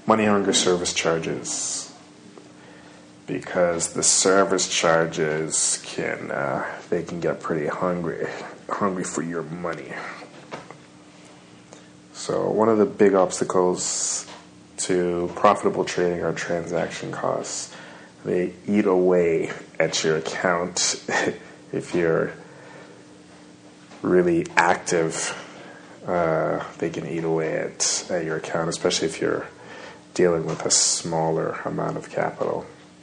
money hungry service charges, because the service charges they can get pretty hungry for your money. So one of the big obstacles to profitable trading are transaction costs. They eat away at your account if you're really active. They can eat away at your account, especially if you're dealing with a smaller amount of capital.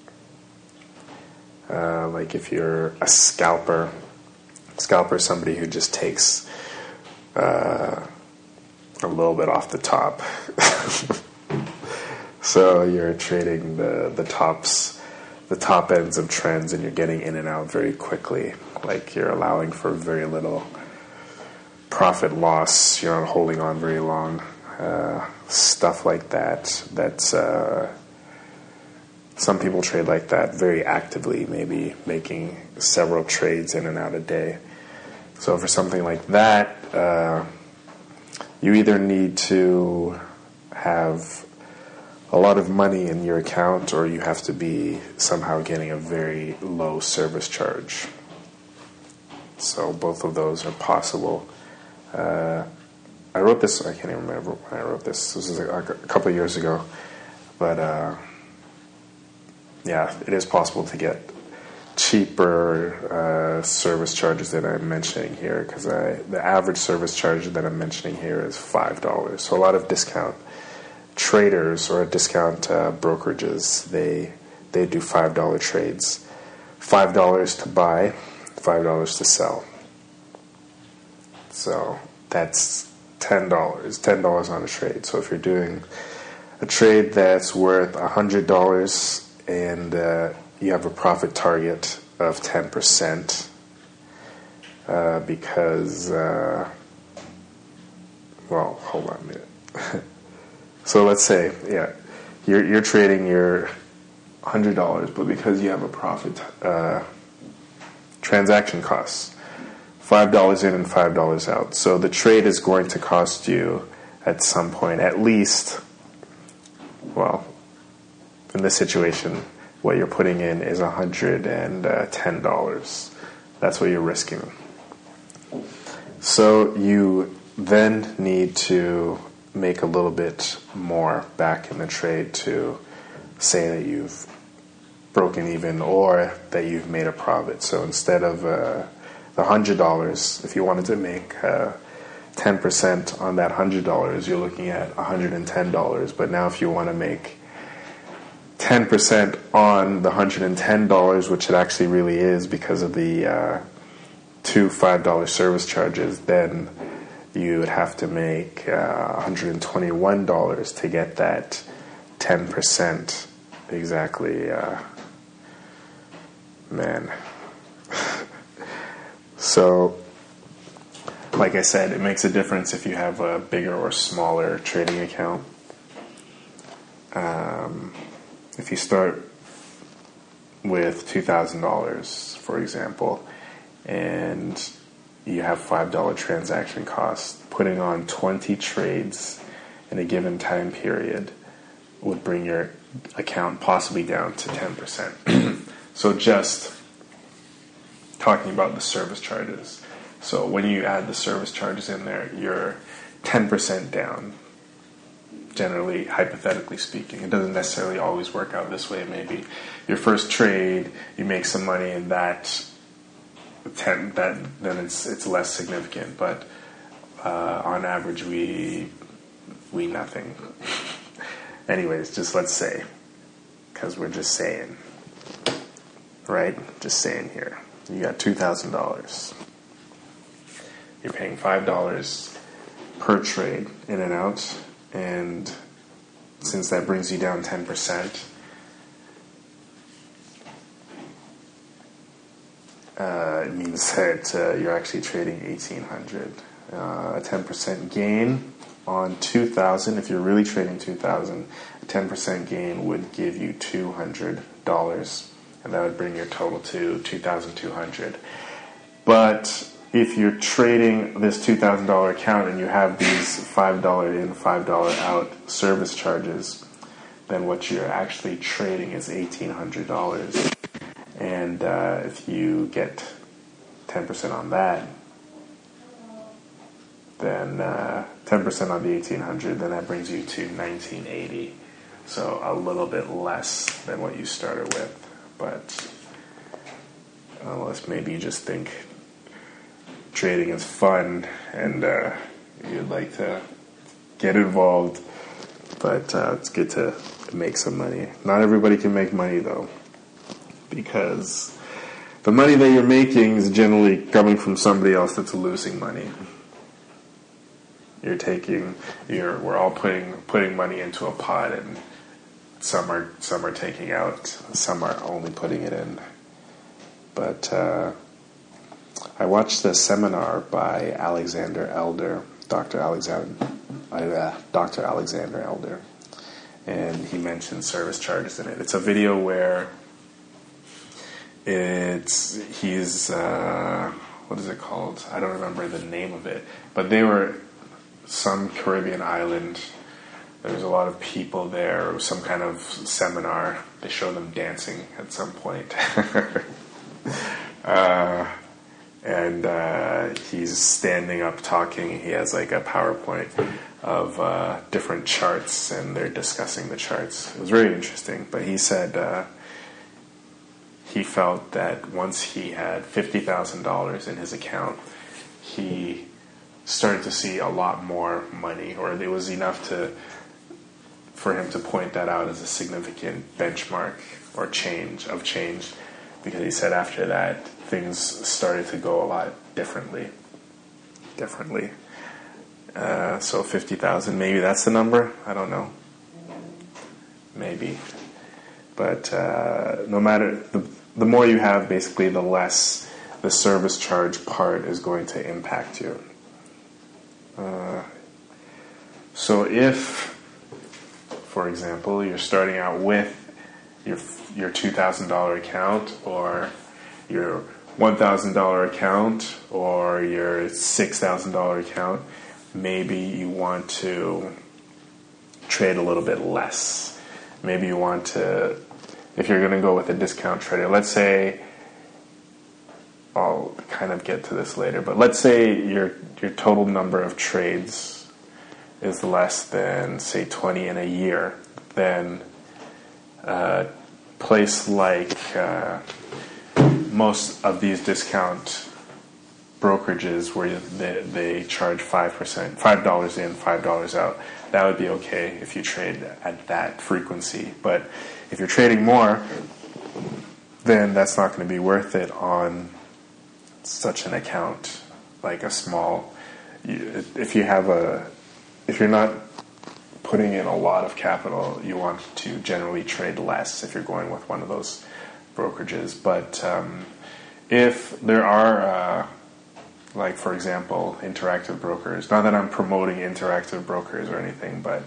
Like if you're a scalper is somebody who just takes a little bit off the top. So you're trading the top ends of trends, and you're getting in and out very quickly. Like you're allowing for very little profit loss. You're not holding on very long. Stuff like that. That's some people trade like that very actively, maybe making several trades in and out a day. So for something like that, you either need to have a lot of money in your account, or you have to be somehow getting a very low service charge. So both of those are possible. I wrote this, I can't even remember when I wrote this. This was a couple of years ago. But yeah, it is possible to get cheaper service charges that I'm mentioning here, because the average service charge that I'm mentioning here is $5. So a lot of discount traders or discount brokerages, they do $5 trades. $5 to buy, $5 to sell. So that's $10 on a trade. So if you're doing a trade that's worth $100 and you have a profit target of 10%, because well, hold on a minute. So let's say, yeah, you're trading your $100, but because you have a profit transaction costs, $5 in and $5 out. So the trade is going to cost you at some point at least, well, in this situation, what you're putting in is $110. That's what you're risking. So you then need to make a little bit more back in the trade to say that you've broken even or that you've made a profit. So instead of the $100, if you wanted to make 10% on that $100, you're looking at $110. But now if you want to make 10% on the $110, which it actually really is because of the two $5 service charges, then you would have to make $121 to get that 10% exactly. Man. So, like I said, it makes a difference if you have a bigger or smaller trading account. If you start with $2,000, for example, and you have $5 transaction costs, putting on 20 trades in a given time period would bring your account possibly down to 10%. So just talking about the service charges. So when you add the service charges in there, you're 10% down. Generally, hypothetically speaking, it doesn't necessarily always work out this way. Maybe your first trade, you make some money, and then it's less significant. But on average, we nothing. Anyways, just let's say, because we're just saying, right? Just saying here, you got $2,000. You're paying $5 per trade in and out. And since that brings you down 10%, it means that you're actually trading $1,800. A 10% gain on $2,000, if you're really trading $2,000, a 10% gain would give you $200, and that would bring your total to $2,200. But if you're trading this $2,000 account and you have these $5 in, $5 out service charges, then what you're actually trading is $1,800. And if you get 10% on that, then 10% on the 1,800, then that brings you to 1,980. So a little bit less than what you started with. But unless maybe you just think trading is fun and you'd like to get involved, but it's good to make some money. Not everybody can make money though, because the money that you're making is generally coming from somebody else that's losing money. We're all putting money into a pot, and some are taking out, some are only putting it in. But I watched the seminar by Alexander Elder, Dr. Alexander Elder, and he mentioned service charges in it. It's a video where he's what is it called? I don't remember the name of it, but they were some Caribbean island. There was a lot of people there. It was some kind of seminar. They showed them dancing at some point. And he's standing up talking. He has like a PowerPoint of different charts, and they're discussing the charts. It was very interesting. But he said he felt that once he had $50,000 in his account, he started to see a lot more money, or it was enough for him to point that out as a significant benchmark or change, because he said after that things started to go a lot differently. So 50,000, maybe that's the number. I don't know. Maybe, but no matter the more you have, basically, the less the service charge part is going to impact you. So if, for example, you're starting out with your $2,000 account, or your $1,000 account, or your $6,000 account, maybe you want to trade a little bit less. Maybe you want to, if you're going to go with a discount trader, let's say, I'll kind of get to this later, but let's say your total number of trades is less than, say, 20 in a year, then a place like most of these discount brokerages where they charge 5%, $5 in, $5 out, that would be okay if you trade at that frequency. But if you're trading more, then that's not going to be worth it on such an account, like a small. If you're not putting in a lot of capital, you want to generally trade less if you're going with one of those brokerages. But if there are, like, for example, Interactive Brokers, not that I'm promoting Interactive Brokers or anything, but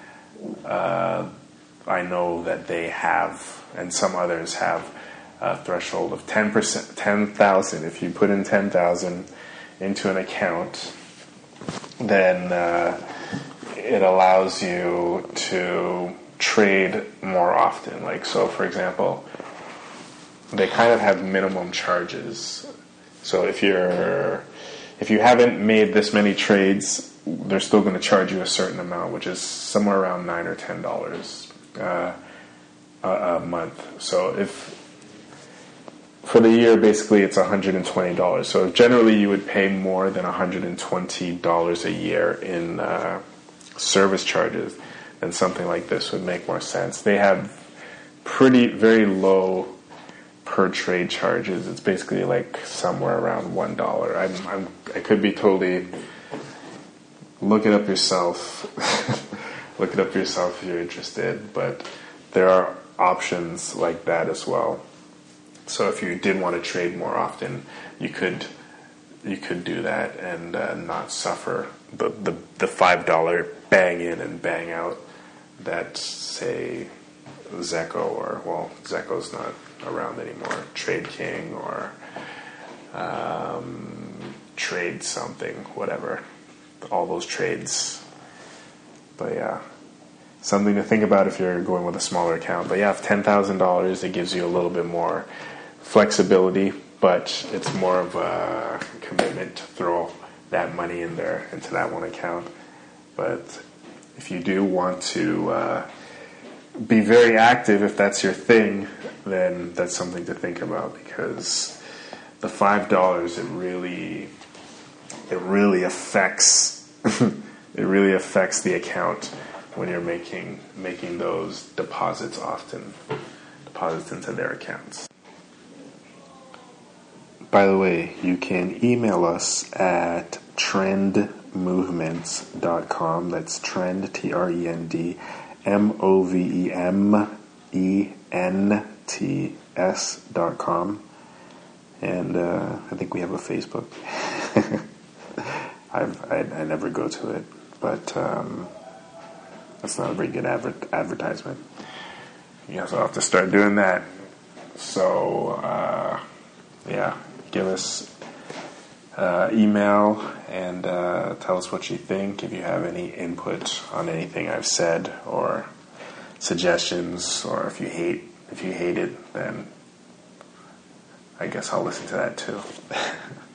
I know that they have, and some others have, a threshold of 10%, 10,000. If you put in 10,000 into an account, then it allows you to trade more often. Like, so for example, they kind of have minimum charges. So if you haven't made this many trades, they're still going to charge you a certain amount, which is somewhere around $9 or $10 a month. So if for the year, basically, it's $120. So generally, you would pay more than $120 a year in service charges, then something like this would make more sense. They have very low per trade charges. It's basically like somewhere around $1. I could be totally. Look it up yourself. Look it up yourself if you're interested. But there are options like that as well. So if you did want to trade more often, you could do that and not suffer the $5 bang in and bang out that, say, Zeco, or, well, Zeco's not around anymore, Trade King or Trade something, whatever, all those trades. But yeah, something to think about if you're going with a smaller account. But yeah, if $10,000, it gives you a little bit more flexibility, but it's more of a commitment to throw that money in there into that one account. But if you do want to be very active, if that's your thing, then that's something to think about, because the $5 it really affects it really affects the account when you're making those deposits into their accounts. By the way, you can email us at trendmovements.com. That's trend, TRENDMOVEMENTS.com. And I think we have a Facebook. I never go to it, but that's not a very good advertisement. You also have to start doing that. So, yeah, give us email and tell us what you think. If you have any input on anything I've said or suggestions, or if you hate it, then I guess I'll listen to that too.